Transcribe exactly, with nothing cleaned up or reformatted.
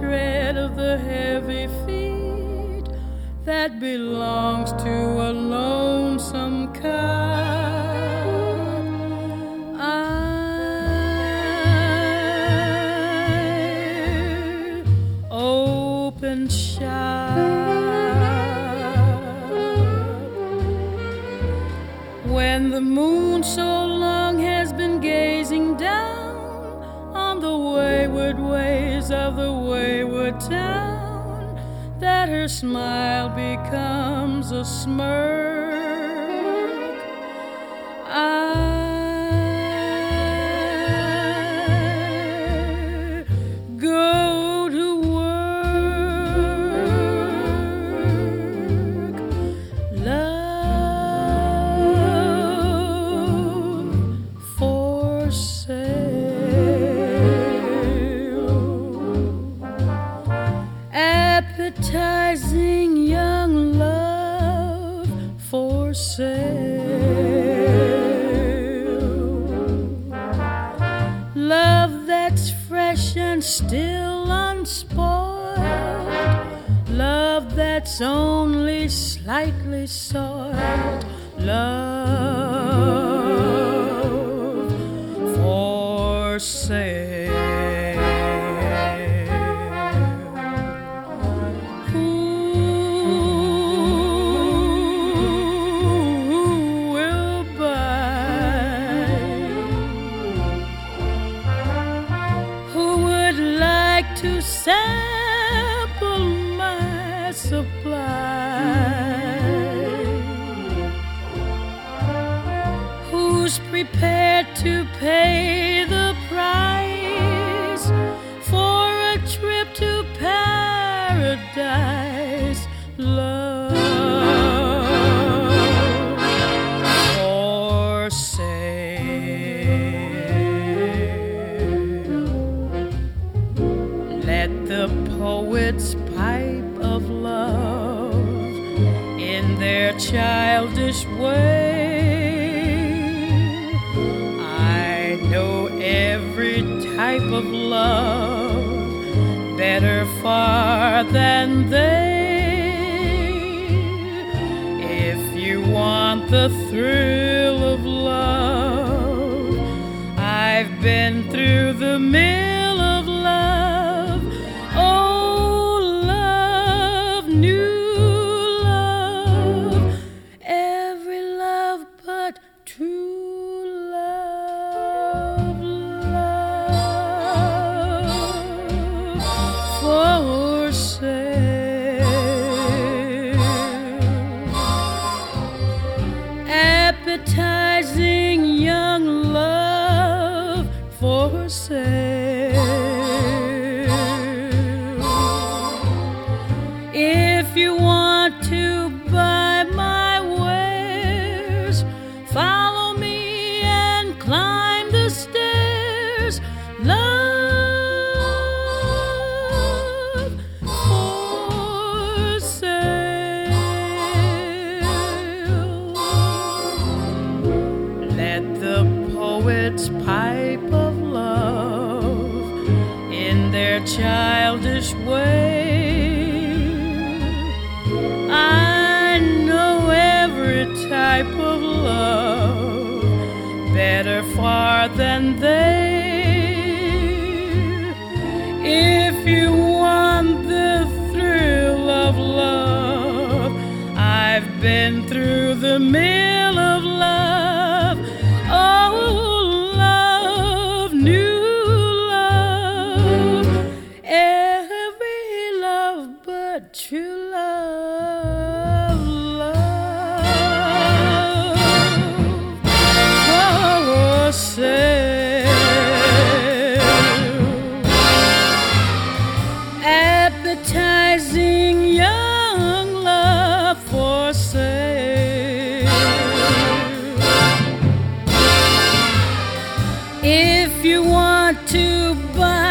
tread of the heavy feet that belongs to a lonesome cub. I open shop when the moon so long has been gazing down on the wayward ways of the wayward town, that her smile becomes a smirk. I go to work, love for sale, appetizing young love for sale, love that's fresh and still unspoiled, love that's only slightly soiled, love for sale. To sample my supply, who's prepared to pay the price for a trip to paradise, love for sale. Let the poets pipe of love in their childish way. I know every type of love better far than they. If you want the thrill of love, I've been through the mill of love. True love, love for sale, appetizing young love for sale. If you want to buy my wares, follow me and climb the stairs, love for sale. Let the poets pipe of love in their childish way. I know every type of love better far than they. If you want the thrill of love, I've been through the mill of love. Oh, love, new love, every love but true love, love for sale, appetizing young love for sale. If you want to buy